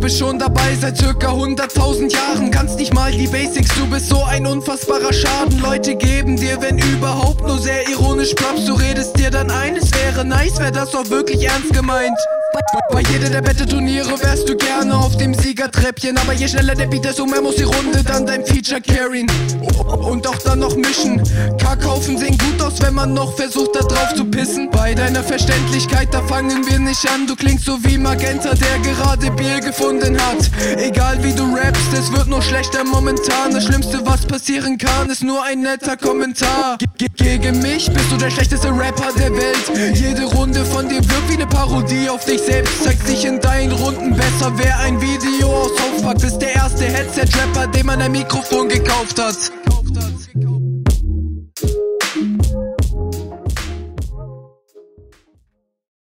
bist schon dabei seit circa 100.000 Jahren. Kannst nicht mal die Basics, du bist so ein unfassbarer Schaden. Leute geben dir, wenn überhaupt, nur sehr ironisch Props. Du redest dir dann ein, es wäre nice, wär das auch wirklich ernst gemeint. Bei jeder der Wette-Turniere wärst du gerne auf dem Siegertreppchen, aber je schneller der Beat ist, umso mehr muss die Runde dann dein Feature carryen. Und auch dann noch mischen. Kackhaufen sehen gut aus, wenn man noch versucht da drauf zu pissen. Bei deiner Verständlichkeit, da fangen wir nicht an. Du klingst so wie Magenta, der gerade Bier gefunden hat. Egal wie du rappst, es wird nur schlechter momentan. Das Schlimmste, was passieren kann, ist nur ein netter Kommentar. Gegen mich bist du der schlechteste Rapper der Welt. Jede Runde von dir wirkt wie eine Parodie auf dich selbst. Zeigt sich in deinen Runden besser, wer ein Video aus South Park. Bist der erste Headset-Rapper, dem man ein Mikrofon gekauft hat.